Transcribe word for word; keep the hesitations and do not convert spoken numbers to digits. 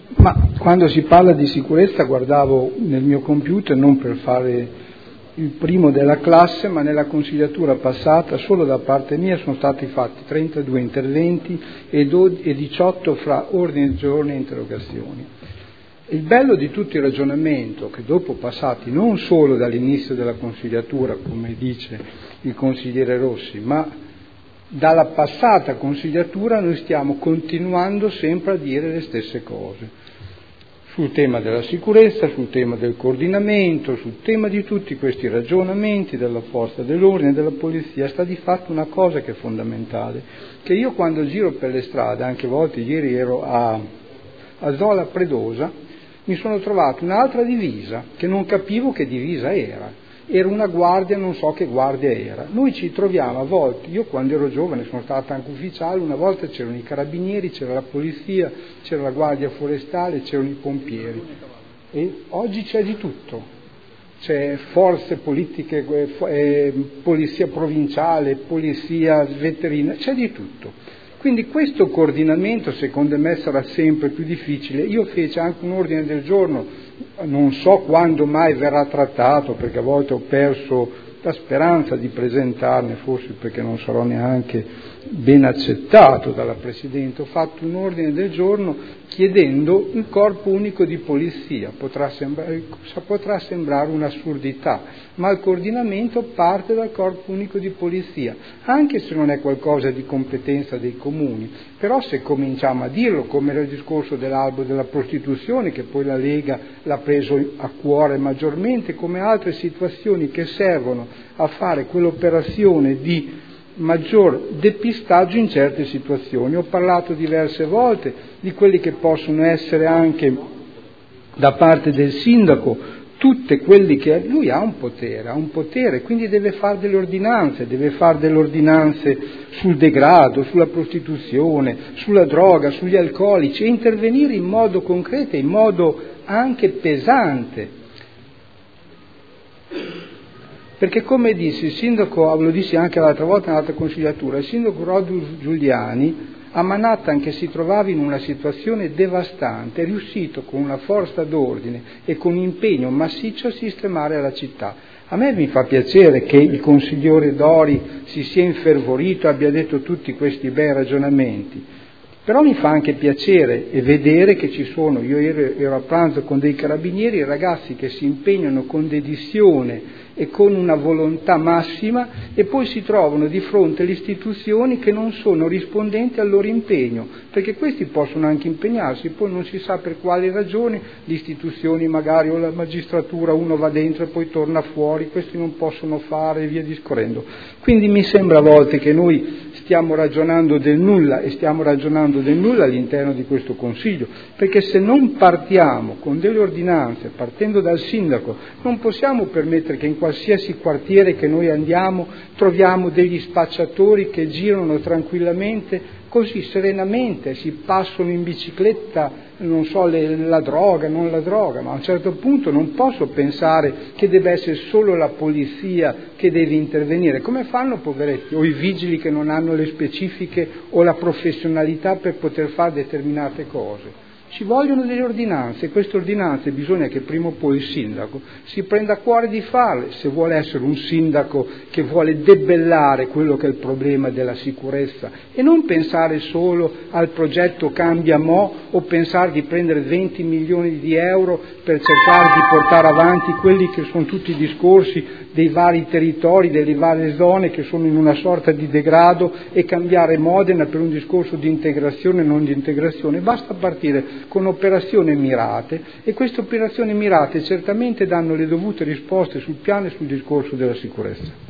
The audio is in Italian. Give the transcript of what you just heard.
Ma quando si parla di sicurezza guardavo nel mio computer non per fare il primo della classe, ma nella consigliatura passata solo da parte mia sono stati fatti trentadue interventi e diciotto fra ordini del giorno e interrogazioni. Il bello di tutto il ragionamento, che dopo passati non solo dall'inizio della consigliatura, come dice il consigliere Rossi, ma dalla passata consigliatura noi stiamo continuando sempre a dire le stesse cose. Sul tema della sicurezza, sul tema del coordinamento, sul tema di tutti questi ragionamenti della forza dell'ordine, della polizia, sta di fatto una cosa che è fondamentale, che io quando giro per le strade, anche a volte ieri ero a, a Zola Predosa, mi sono trovato un'altra divisa, che non capivo che divisa era. Era una guardia, non so che guardia era. Noi ci troviamo a volte, io quando ero giovane sono stato anche ufficiale, una volta c'erano i carabinieri, c'era la polizia, c'era la guardia forestale, c'erano i pompieri. E oggi c'è di tutto. C'è forze politiche, eh, polizia provinciale, polizia veterinaria, c'è di tutto. Quindi questo coordinamento secondo me sarà sempre più difficile. Io feci anche un ordine del giorno, non so quando mai verrà trattato, perché a volte ho perso la speranza di presentarne, forse perché non sarò neanche ben accettato dalla Presidente. Ho fatto un ordine del giorno chiedendo il corpo unico di polizia. Potrà sembrare, potrà sembrare un'assurdità, ma il coordinamento parte dal corpo unico di polizia, anche se non è qualcosa di competenza dei comuni. Però se cominciamo a dirlo, come era il discorso dell'albo della prostituzione, che poi la Lega l'ha preso a cuore maggiormente, come altre situazioni che servono a fare quell'operazione di maggior depistaggio in certe situazioni. Ho parlato diverse volte di quelli che possono essere anche da parte del sindaco, tutte quelli che lui ha un potere, ha un potere, quindi deve fare delle ordinanze, deve fare delle ordinanze sul degrado, sulla prostituzione, sulla droga, sugli alcolici, e intervenire in modo concreto, in modo anche pesante. Perché come disse il sindaco, lo dissi anche l'altra volta nell'altra consigliatura, il sindaco Rodus Giuliani a Manhattan, che si trovava in una situazione devastante, è riuscito con una forza d'ordine e con un impegno massiccio a sistemare la città. A me mi fa piacere che il consigliere Dori si sia infervorito e abbia detto tutti questi bei ragionamenti, però mi fa anche piacere e vedere che ci sono, io ero, ero a pranzo con dei carabinieri, ragazzi che si impegnano con dedizione e con una volontà massima e poi si trovano di fronte alle istituzioni che non sono rispondenti al loro impegno, perché questi possono anche impegnarsi, poi non si sa per quali ragioni le istituzioni magari o la magistratura, uno va dentro e poi torna fuori, questi non possono fare e via discorrendo. Quindi mi sembra a volte che noi stiamo ragionando del nulla e stiamo ragionando del nulla all'interno di questo Consiglio, perché se non partiamo con delle ordinanze, partendo dal sindaco, non possiamo permettere che in qualsiasi quartiere che noi andiamo troviamo degli spacciatori che girano tranquillamente, così serenamente, si passano in bicicletta, non so, le, la droga, non la droga, ma a un certo punto non posso pensare che deve essere solo la polizia che deve intervenire. Come fanno, poveretti, o i vigili che non hanno le specifiche o la professionalità per poter fare determinate cose? Ci vogliono delle ordinanze, e queste ordinanze bisogna che prima o poi il sindaco si prenda a cuore di farle, se vuole essere un sindaco che vuole debellare quello che è il problema della sicurezza, e non pensare solo al progetto Cambia Mo o pensare di prendere venti milioni di euro per cercare di portare avanti quelli che sono tutti i discorsi dei vari territori, delle varie zone che sono in una sorta di degrado, e cambiare Modena per un discorso di integrazione e non di integrazione. Basta partire con operazioni mirate, e queste operazioni mirate certamente danno le dovute risposte sul piano e sul discorso della sicurezza.